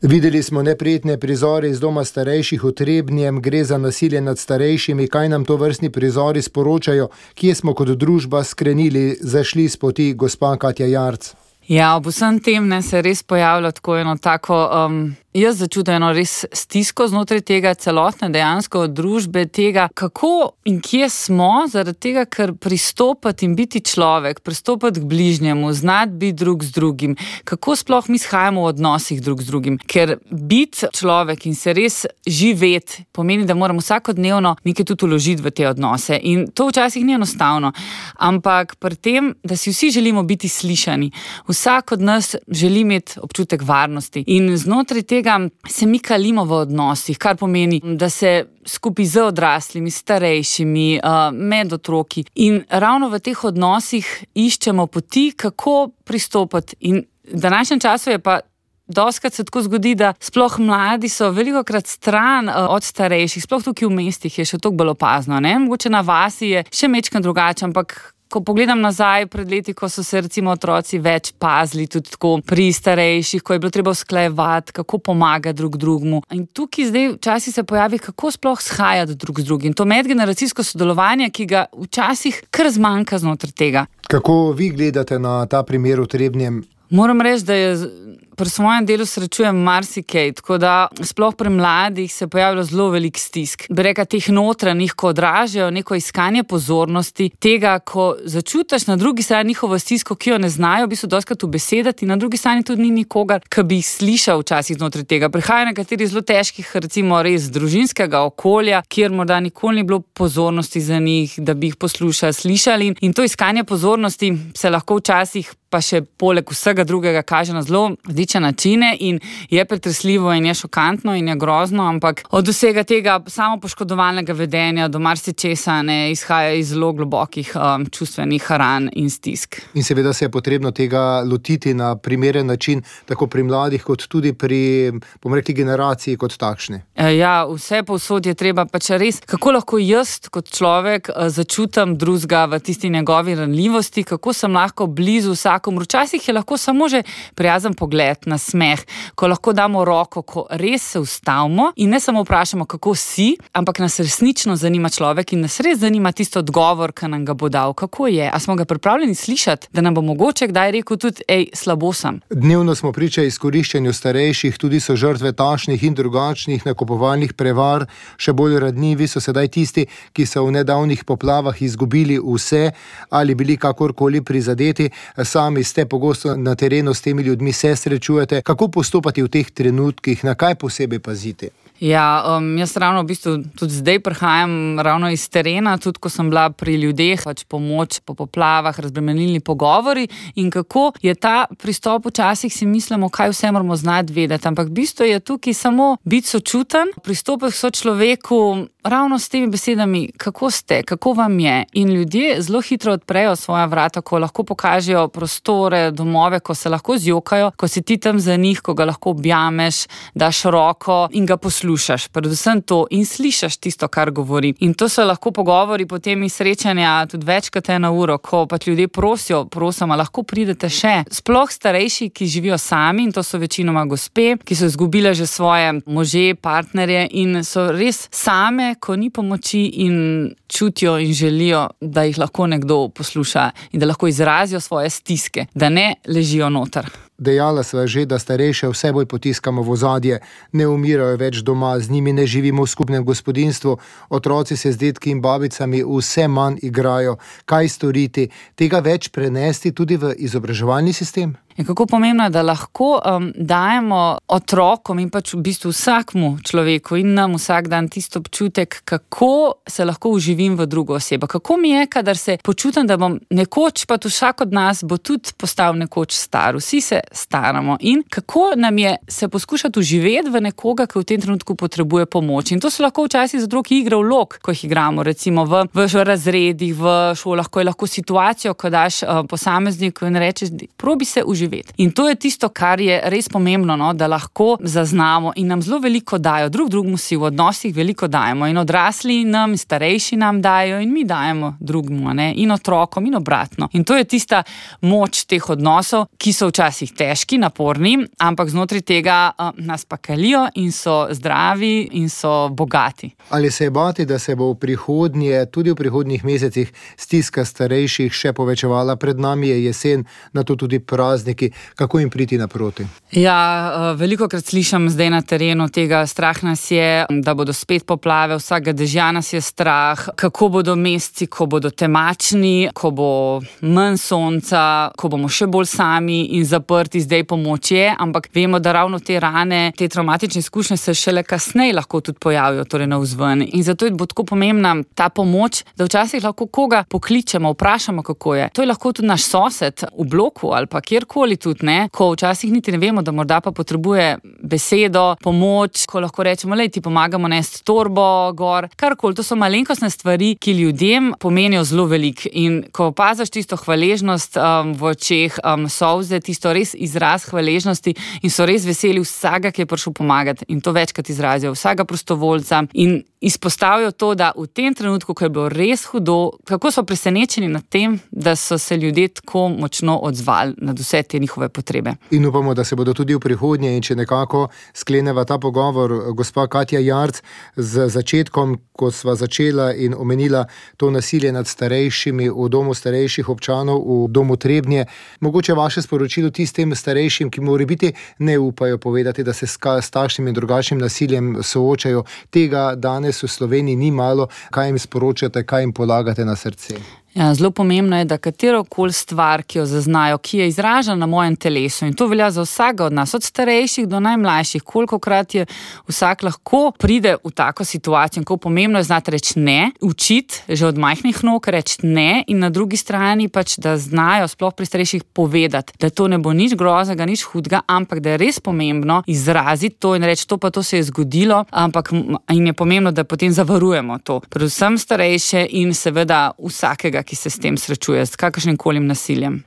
Videli smo neprijetne prizore iz doma starejših v Trebnjem, gre za nasilje nad starejšimi. Kaj nam to vrstni prizori sporočajo? Kje smo kot družba skrenili, zašli s poti, gospa Katja Jarc? Ja, ob vsem tem se res pojavlja tako eno tako, jaz začutim eno res stisko znotraj tega celotne dejansko družbe, tega kako in kje smo, zaradi tega, ker pristopati in biti človek, pristopati k bližnjemu, znati biti drug z drugim, kako sploh mi shajamo v odnosih drug z drugim, ker biti človek in se res živeti pomeni, da moramo vsakodnevno nekaj tudi vložiti v te odnose in to včasih ni enostavno, ampak pri tem, da si vsi želimo biti slišani, vsak od nas želi imeti občutek varnosti in znotraj tega se mi kalimo v odnosih, kar pomeni, da se skupaj z odraslimi, starejšimi, med otroki in ravno v teh odnosih iščemo poti, kako pristopati in v današnjem času je pa dostikrat se tako zgodi, da sploh mladi so velikokrat stran od starejših, sploh tukaj v mestih je še toliko bolj opazno, ne? Mogoče na vasi je še majčkeno drugače, ampak ko pogledam nazaj pred leti, ko so se recimo otroci več pazili tudi tako pri starejših, ko je bilo treba usklajevati, kako pomagati drug drugmu. In tukaj zdaj včasih se pojavi, kako sploh shajati drug z drugim. To medgeneracijsko sodelovanje, ki ga včasih kar zmanjka znotraj tega. Kako vi gledate na ta primer v Trebnjem? Moram reči, da je pri svojem delu srečujem marsikaj, tako da sploh pri mladih se pojavlja zelo velik stisk. Bi rekla, teh notranjih, ko odražajo neko iskanje pozornosti, tega, ko začutiš na drugi strani njihovo stisko, ki jo ne znajo, v bistvu dostikrat ubesedati, na drugi strani tudi ni nikogar, ki bi jih slišal včasih znotraj tega. Prihajajo nekateri zelo težkih, recimo res družinskega okolja, kjer morda nikoli ni bilo pozornosti za njih, da bi jih poslušali, slišali in to iskanje pozornosti se lahko včasih pa še poleg vsega drugega kaže na zelo različne načine in je pretresljivo in je šokantno in je grozno, ampak od vsega tega samopoškodovalnega vedenja do marsičesa ne izhaja iz zelo globokih čustvenih ran in stisk. In seveda se je potrebno tega lotiti na primeren način, tako pri mladih, kot tudi pri, bomo rekli, generaciji kot takšni. Ja, vse povsod je treba pač res, kako lahko jaz kot človek začutim drugega v tisti njegovi ranljivosti, kako sem lahko blizu včasih je lahko samo že prijazen pogled, na smeh, ko lahko damo roko, ko res se ustavimo in ne samo vprašamo, kako si, ampak nas resnično zanima človek in nas res zanima tisto odgovor, ki nam ga bo dal, kako je, a smo ga pripravljeni slišati, da nam bo mogoče kdaj rekel tudi, slabo sem. Dnevno smo priča izkoriščanju starejših, tudi so žrtve takšnih in drugačnih nakupovalnih prevar, še bolj ranljivi so sedaj tisti, ki so v nedavnih poplavah izgubili vse ali bili kakorkoli prizadeti. Sami ste pogosto na terenu s temi ljudmi, se srečujete. Kako postopati v teh trenutkih, na kaj posebej paziti? Ja, jaz ravno v bistvu tudi zdaj prihajam ravno iz terena, tudi ko sem bila pri ljudeh, pač pomoč po poplavah, razbremenilni pogovori in kako je ta pristop včasih si mislimo, kaj vse moramo znati vedeti, ampak v bistvu je tukaj samo biti sočuten, pristopiti k sočloveku ravno s temi besedami, kako ste, kako vam je in ljudje zelo hitro odprejo svoja vrata, ko lahko pokažejo prostore, domove, ko se lahko zjokajo, ko si ti tam za njih, ko ga lahko objameš, daš roko in ga poslušaš, predvsem to in slišiš tisto, kar govori. In to so lahko pogovori potem iz srečanja tudi večkrat eno uro, ko pač ljudje prosimo, lahko pridete še. Sploh starejši, ki živijo sami in to so večinoma gospe, ki so izgubile že svoje može, partnerje in so res same, ko ni pomoči in čutijo in želijo, da jih lahko nekdo posluša in da lahko izrazijo svoje stiske, da ne ležijo noter. Dejala sva že, da starejše vse bolj potiskamo v ozadje, ne umirajo več doma, z njimi ne živimo v skupnem gospodinjstvu, otroci se z dedki in babicami vse manj igrajo. Kaj storiti? Tega več prenesti tudi v izobraževalni sistem? In kako pomembno je, da lahko dajemo otrokom in pač v bistvu vsakmu človeku in nam vsak dan tisto občutek, kako se lahko uživim v drugo osebo. Kako mi je, kadar se počutim, da bom nekoč, pa tudi vsak od nas bo tudi postal nekoč star. Vsi se staramo. In kako nam je se poskušati uživeti v nekoga, ki v tem trenutku potrebuje pomoč. In to so lahko včasih za drugi igre vlog, ko jih igramo, recimo v razredih, v šolah, ko je lahko situacijo, ko daš posamezniku in rečeš, probi se uživati doživeti. In to je tisto, kar je res pomembno, no, da lahko zaznamo in nam zelo veliko dajo, drugemu si v odnosih veliko dajemo in odrasli nam, starejši nam dajo in mi dajemo drugemu, ne, in otrokom in obratno. In to je tista moč teh odnosov, ki so včasih težki, naporni, ampak znotraj tega nas pa kalijo in so zdravi in so bogati. Ali se je bati, da se bo v prihodnje, tudi v prihodnjih mesecih, stiska starejših še povečevala? Pred nami je jesen, na to tudi prazniki. Kako jim priti naproti? Ja, velikokrat slišim zdaj na terenu tega, strah nas je, da bodo spet poplave, vsakega dežja nas je strah, kako bodo meseci, ko bodo temačni, ko bo manj sonca, ko bomo še bolj sami in zaprti, zdaj pomoč je, ampak vemo, da ravno te rane, te travmatične izkušnje se šele kasneje lahko tudi pojavijo, torej navzven. In zato bo tako pomembna ta pomoč, da včasih lahko koga pokličemo, vprašamo, kako je. To je lahko tudi naš sosed v bloku ali pa kjerkoli tudi, ne, ko včasih niti ne vemo, da morda pa potrebuje besedo, pomoč, ko lahko rečemo, lej, ti pomagamo nesti torbo gor, karkoli. To so malenkostne stvari, ki ljudem pomenijo zelo veliko. In ko opaziš tisto hvaležnost v očeh, solze, tisto res izraz hvaležnosti in so res veseli vsega, ki je prišel pomagati, in to večkrat izrazijo, vsega prostovoljca, in izpostavijo to, da v tem trenutku, ko je bilo res hudo, kako so presenečeni nad tem, da so se ljudje tako močno odzvali nad vse te njihove potrebe. In upamo, da se bodo tudi v prihodnje, in če nekako skleneva ta pogovor, gospa Katja Jarc, z začetkom, ko sva začela in omenila to nasilje nad starejšimi v domu starejših občanov, v domu Trebnje, mogoče vaše sporočilo tistim starejšim, ki morebiti ne upajo povedati, da se s takšnim in drugačnim nasiljem soočajo. Tega danes v Sloveniji ni malo. Kaj jim sporočate, kaj jim polagate na srce? Ja, zelo pomembno je, da katerokoli stvar, ki jo zaznajo, ki je izražena na mojem telesu, in to velja za vsega od nas, od starejših do najmlajših, kolikokrat je vsak lahko pride v tako situacijo, in kako pomembno je znati reči ne, učiti že od majhnih nog reči ne, in na drugi strani pač, da znajo sploh pri starejših povedati, da to ne bo nič groznega, nič hudega, ampak da je res pomembno izraziti to in reči, to se je zgodilo, ampak jim je pomembno, da potem zavarujemo to. Predvsem starejše in seveda vsakega, ki se s tem srečuje, s kakršnim kolim nasiljem.